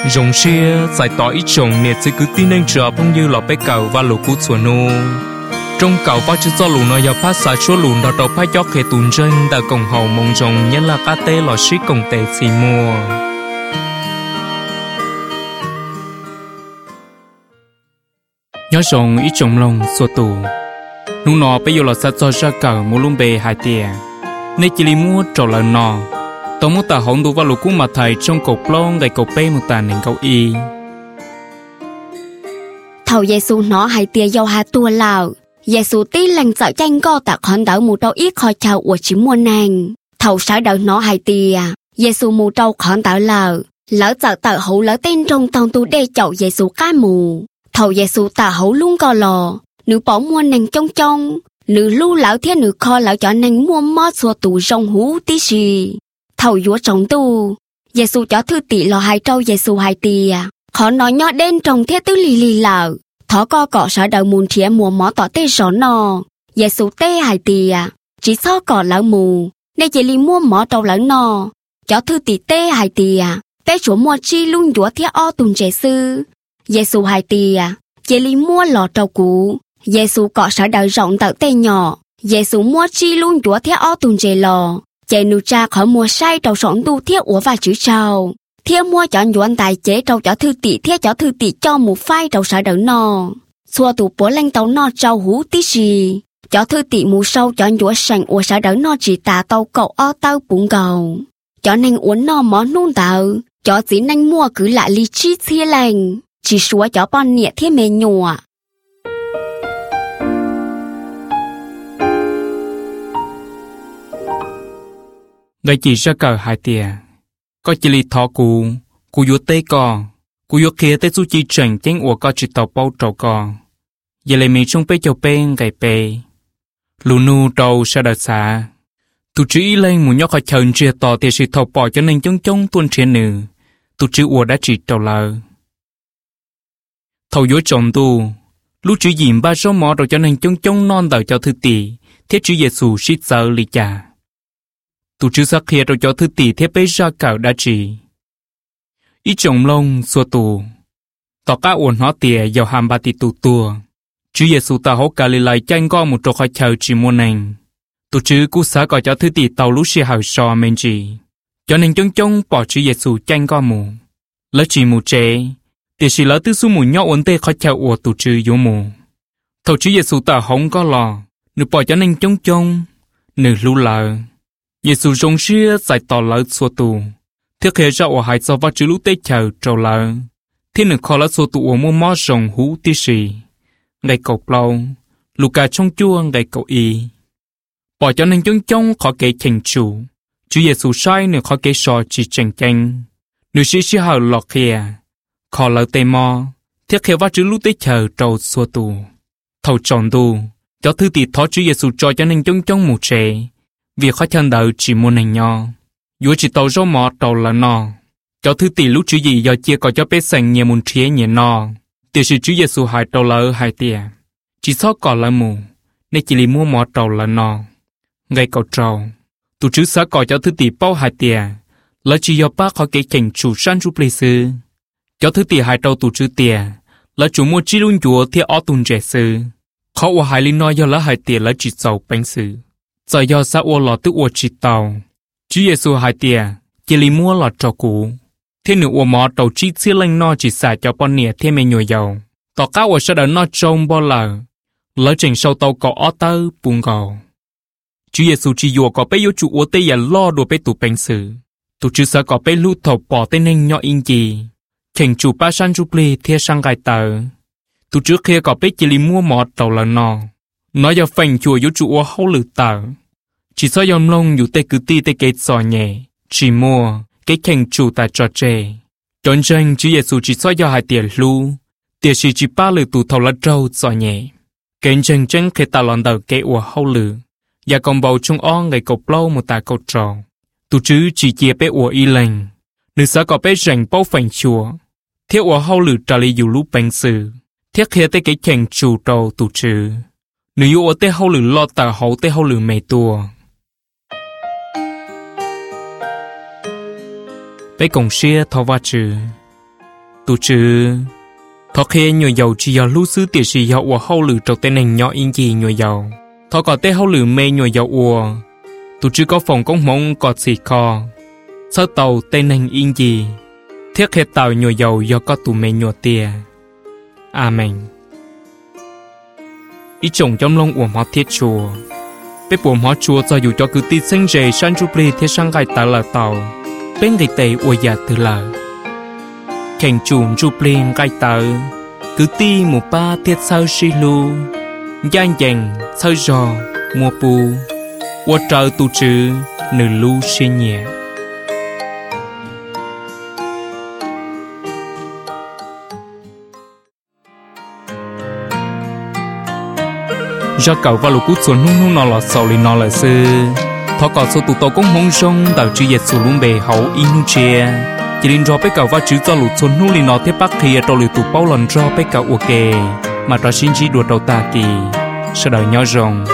Rồng xia giải tỏ ít chồng nè sẽ cứ tin anh chờ phong như lọ bé cầu và lũ cú chuột nô. Trong cầu bao chữ do lũ nó giờ phát xả số lũ đào đầu phát gió khề tùn chân đã cổng hậu mong rồng nhớ là cá tê lọ xí cổng tê xì mùa. Nhớ rồng ít chồng lòng xua tù. Nụ nó bây giờ là sát cho ra cầu mua lung bề hai tia. Nên chỉ li mua trầu lần nọ. Tôi muốn ta hỗn đủ vào lũ cú mà thầy trong cột lông gầy cột bê một tàn nền câu y. Thầu Giêsu nó hai tia dâu hai tua lào. Giêsu tí lành sợ tranh co tạ khón đỡ mù trâu ít khỏi chào của chỉ mua nàng. Thầu sở đỡ nó hai tia. Giêsu mù trâu khón đỡ lờ. Lỡ sợ tờ hữu lỡ tên trong tông tu đê chậu Giêsu cá mù. Thầu Giêsu tờ hữu luôn co lò. Nữ bỏ mua nàng trong trong. Nữ lưu lão thiết nữ kho lão cho nàng mua mót xua tù rong hú tí xì. Thầu dúa trọng tu. Giêsu cho thư tỷ lò hai trâu Giêsu hai tia. Khó nói nhỏ đen trong thiết tứ lì lì lờ. Thó co cọ sở đầu mùn thía mùa mó tỏ tê sổ nò. Giêsu tê hai tia. Chỉ so cọ lão mù. Nên chỉ li mua mó trâu lão nò. Cho thư tỷ tê hai tia. Tê chúa mua chi luôn dúa thiết o tùn trẻ sư. Giêsu hai tia. Chỉ li mua lò trâu cú. Giêsu cọ sở đầu rộng tợ tê nhỏ. Giêsu mua chi luôn dúa thiết o tùn trẻ lò. Chế nụ cha khỏi mua sai trâu sống tu thiết ủa và chữ trâu. Thiết mua chọn dũan tài chế trâu cho thư tỷ thiết cho thư tỷ cho một phai trâu sở đỡ nò. Xua tụ bố lanh tàu nò trâu hú tí xì. Cho thư tỷ mù sâu chọn dũa sành ủa sở đỡ nò chỉ tà tàu cậu o tàu bụng gầu. Cho nên uốn nò mó nôn tàu. Cho chỉ nanh mua cứ lại ly chi chia lành. Chỉ xua cho bọn nhẹ thiết mê nhùa. Đây chỉ ra cờ hai tia. Có chỉ li thọ cụ yếu tê cò, cụ yếu kia tê su chi trần chén ủa có chỉ tàu bao trầu cò. Giờ lại mình trong bê chầu bê gầy bê. Lù nu trầu sa đợt xả. Tụ chữ ý lên muốn nhóc khỏi chờn chia tỏ thì sự thọ bỏ cho nên chống chống tuôn trên nử. Tụ chữ ủa đã chỉ trầu lờ. Thầu dối chồng tu, lúc chữ dìm ba số mỏ rồi cho nên chống chống non đợi cho thư tỷ, thiết chữ Giêsu xít sợ lì chà. Tụ chữ sắc kia rồi cho thư tỷ thiết bế ra cảo đã chỉ. Ý chồng lông xua tù. Tỏ cá uổng hóa tìa dầu hàm bà tì tù tùa. Chữ Giêsu ta hốt cả lì lại chanh có một trò khỏi chờ chỉ môn nành. Tụ chữ cú xá gọi cho thư tỷ tàu lúc xì hào sò mên chỉ. Cho nên chống chống bỏ chữ Giêsu chanh có mù. Lỡ chỉ mù chế. Thì chỉ lỡ tư su mù nhỏ ổn tê khỏi chờ ủa tụ chữ yếu mù. Thầu chữ Giêsu ta không có lò. Nữ bỏ cho nên chống chống. Nữ lưu lờ. Giêsu rong xia giải tỏ lỡ xua tù. Thiết hệ ra ổ hại do vào chữ lúc tê chờ trầu lỡ. Thiết nữ khó lỡ xua tù ổ mua mó rồng hú tí xì. Ngày cầu lâu, lù cà trong chua ngày cầu y. Bỏ cho nên chống chống khó kế chành chủ. Chú Giêsu sai nữ khó kế sò chỉ chành chanh. Nữ sĩ sĩ hào lọt kìa. Khó lỡ tê mò. Thiết hệ vào chữ lúc tê chờ trầu xua tù. Thầu tròn tù. Cho thư tỷ thó chú Giêsu cho nên chống chống mù trẻ. Việc khó chân đợi chỉ muốn hành nho. Dù chỉ tàu rô mò tàu là nò. Cho thứ tỷ lúc chữ gì do chia có cho bế sành nhờ mùn tría nhẹ nò. Tiểu sư chữ Giêsu hai tàu là hai tìa. Chỉ xó cỏ là mù. Nên chỉ lì mua mò tàu là nò. Ngay cầu trầu. Tụ chữ xá có cho thứ tỷ bao hai tìa. Là chỉ do bác khó kế cảnh chủ sanh rút lì sư. Cho thứ tỷ hai tàu tụ chữ tìa. Là chủ mua chi luôn chúa thiết ó tùn trẻ sư. Khó ua hai linh nói do là hai tìa là chỉ giàu bánh sư. Giờ do xã ua lọ tức ua chỉ tàu. Chú Giêsu hai tìa, chỉ li mua lọ trò cũ. Thế nữ ua mò tàu chi xưa lanh no chỉ xài cho bọn nịa thêm mê nhồi dầu. Tỏ cá ua sẽ đỡ no trông bó lờ. Lỡ trình sâu tàu có ó tơ bùng gầu. Chú Giêsu chỉ dùa có bế yếu chủ ua tê giả lo đùa bế tụ bánh sử. Tụ chứ xã có bế lưu thầu bỏ tên hình nhỏ in gì. Chành chủ ba san rụp lì thia sang gai tờ. Tụ trước kia có bế chỉ li mua mò tàu là no. Nói do phành chùa yếu chủ ua hâu lử tờ. Chỉ so yom lông yếu tê cứ ti tê kết sò nhẹ. Chỉ mua, cái khen chủ tại trò chê. Trốn tranh chú Giêsu chỉ so do hai tiền lưu. Tiền sĩ chỉ ba lử tụ thầu lá trâu sò nhẹ. Kênh tranh tranh khi ta lòn đầu kế ua hâu lử. Và còn bầu chung on ngày cột lâu một ta cột trò. Tụ chứ chỉ chia bé ua y lành. Nữ xã có bé rành bao phành chùa. Thiết ua hâu lử trả lý dù lúc bánh sư. Thiết khía tê cái khen chủ trâu tụ chứ. Nữ yếu ua tê hâu lử lo tà hấu tê hâu lử mê tùa. Bé cổng xia thọ va trừ. tu chứ thọ khi nhồi dầu chỉ do lú xứ tiệt sĩ dầu hậu lử trâu tên này nhỏ in gì nhồi dầu thọ có tên hậu lử mê nhồi dầu ua tu chứ có phòng công mong có xì kho sau tàu tên này in gì thiết hệ tàu nhồi dầu do có tụ mê nhồi tia amen ý chồng trong lông uổng hóa thiết chùa bé buồn hóa chùa cho dù cho cứ tí sinh rề sang chụp lì thiết sang gai tàu là tàu bên người tây ua già từ lờ khen chuồng chụp lì gai tàu cứ tí một ba thiết sao xì lu gian dành sao giò mua bù ua trời tu chữ nửa lu xì nhẹ do cậu và lũ cút xuống nung nó là sầu li nó là sư thọ cọ số tụ tổ cũng mong sông đào chữ yết sù lung bề hậu inu chia chỉ linh cho bé cậu và chữ cho lũ xuống nung li nó tiếp bắc thì trâu lũ tụ bao lần cho bé cậu ok mà cho xin chỉ đuổi đầu ta kỳ sau đời nhỏ rồng